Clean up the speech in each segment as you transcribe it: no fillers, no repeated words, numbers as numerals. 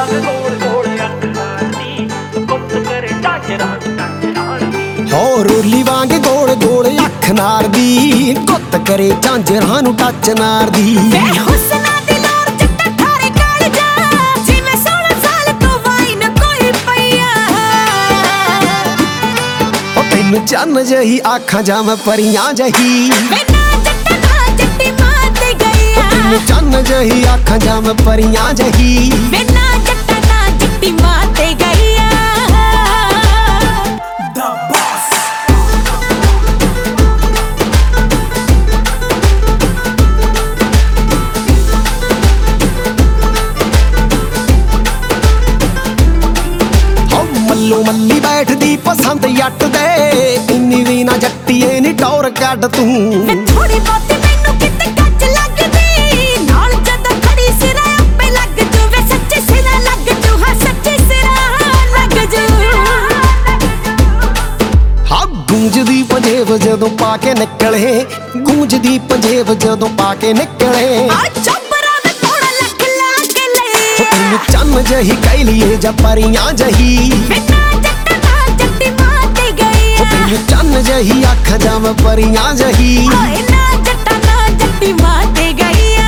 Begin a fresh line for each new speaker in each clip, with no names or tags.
ਵਾਂਗ ਗੋਲ ਗੋਲ ਅੱਖ ਮਾਰਦੀ, ਗੁੱਤ ਕਰੇ ਝਾਂਜਰਾਂ ਨੂੰ ਟੱਚ ਦੀ।
ਹੋ ਰੋਲੀ ਵਾਂਗ ਗੋਲ ਗੋਲ ਅੱਖ ਨਾਰਦੀ, ਗੁੱਤ ਕਰੇ ਝਾਂਜਰਾਂ ਨੂੰ ਟੱਚ ਨਾਰਦੀ।
ਹੁਸਨਾ ਦੀ ਲੋਰ ਚਿੱਟਾ ਠਾਰੇ ਕਾਲ ਜਾ, ਜਿਵੇਂ 16 ਸਾਲ ਤੋਂ ਵਾਈਨ ਕੋਈ ਪਈਆ।
ਉਹ ਤੈਨੂੰ ਚੰਨ ਜਹੀ ਆਖਾਂ ਜਾਂ ਮੈਂ ਪਰੀਆਂ ਜਹੀ,
ਬਿਨਾ ਜੱਟਾ ਨਾ ਜੱਟੀ ਮਾਂ ਤੇ ਗਈਆ।
ਤੈਨੂੰ ਚੰਨ ਜਹੀ ਆਖਾਂ ਜਾਂ ਮੈਂ ਪਰੀਆਂ ਜਹੀ,
ਬਿਨਾ ਜੱਟਾ ਨਾ ਜੱਟੀ ਮਾਂ ਤੇ ਗਈਆ।
ਮੱਲੋ ਮੱਲੀ ਬੈਠਦੀ ਪਸੰਦ ਜੱਟ ਦੇ, ਇੰਨੀ ਵੀ ਨਾ ਜੱਟੀਏ ਨੀ ਟੌਰ ਕੱਢ ਤੂੰ।
ਮੈਂ ਥੋੜੀ ਬਹੁਤੀ ਮੈਨੂੰ ਕਿਤੇ ਕੱਚ ਲੱਗਦੀ, ਨਾਲ ਜਦੋਂ ਖੜੀ ਸਿਰਾ ਆਪੇ ਲੱਗ ਜੂ ਵੇ ਸੱਚੇ ਸਿਰਾ ਲੱਗ ਜੂ, ਹਾਂ ਸੱਚੇ ਸਿਰਾ ਲੱਗ ਜੂ।
ਹਾਂ ਗੂੰਜਦੀ ਪੰਜੇਬ ਜਦੋਂ ਪਾ ਕੇ ਨਿਕਲੇ, ਗੂੰਜਦੀ ਪੰਜੇਬ ਜਦੋਂ ਪਾ ਕੇ ਨਿਕਲੇ।
ਆ ਚੋਬਰਾ ਮੈਂ ਥੋੜਾ ਲੱਖ ਲਾ ਕੇ ਲੈ,
ਤੈਨੂੰ ਚੰਨ ਜਹੀ ਕਹਿ ਲਈਏ ਜਾਂ ਪਰੀਆਂ ਜਹੀ,
ਬਿਨਾ ਜੱਟਾ ਨਾ ਜੱਟੀ ਮਾਂ ਤੇ ਗਈਆ।
ਤੈਨੂੰ ਚੰਨ ਜਹੀ ਆਖਾਂ ਜਾਂ ਮੈਂ ਪਰੀਆਂ ਜਹੀ।
ਓਏ ਨਾ ਜੱਟਾ ਨਾ ਜੱਟੀ ਮਾਂ ਤੇ ਗਈਆ।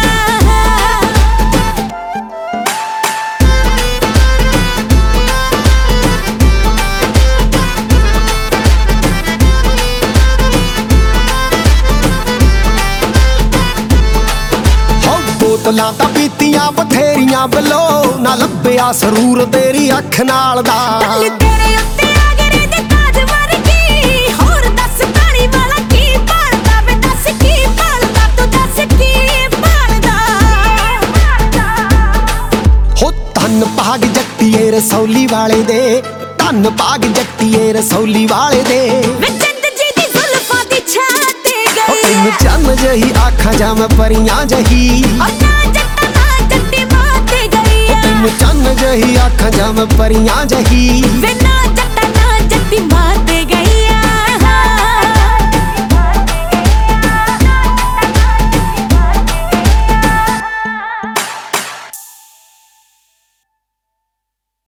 ਬੋਤਲਾਂ ਤਾਂ ਪੀਤੀਆਂ ਬਥੇਰੀਆਂ ਬਲੋ, ਨਾ ਲੱਭਿਆ ਸਰੂਰ ਤੇਰੀ ਅੱਖ ਨਾਲ ਦਾ।
ਤੇਰੇ ਉੱਤੇ ਆ ਗਰੇ ਦੇ ਤਾਜ ਵਰਗੀ, ਹੋਰ ਦੱਸ ਕਾਲੀ ਵਾਲਾ ਕੀ ਭਾਲਦਾ ਵੇ, ਦੱਸ ਕੀ ਭਾਲਦਾ ਤੂੰ, ਦੱਸ ਕੀ ਭਾਲਦਾ।
ਹੋ ਧੰਨ ਭਾਗ ਜੱਟੀਏ ਰਸੌਲੀ ਵਾਲੇ ਦੇ, ਧੰਨ ਭਾਗ ਜੱਟੀਏ ਰਸੌਲੀ ਵਾਲੇ ਦੇ।
ਵੇ ਚੰਦ ਜੀ ਦੀ ਜ਼ੁਲਫਾਂ ਦੀ ਛਾਂ ਤੇ
ਹੋ ਤੈਨੂੰ
ਗਈ,
ਚੰਨ ਜਹੀ ਆਖਾਂ ਜਾਂ ਮੈਂ ਪਰੀਆਂ ਜਹੀ।
ਓ ਨਾ ਜੱਟਾ ਨਾ ਜੱਟੀ ਮਾਂ ਤੇ ਗਈਆ।
ਤੈਨੂੰ ਚੰਨ ਜਹੀ ਆਖਾਂ ਜਾਂ ਮੈਂ ਪਰੀਆਂ ਜਹੀ।
ਵੇ ਨਾ ਜੱਟਾ ਨਾ ਜੱਟੀ ਮਾਂ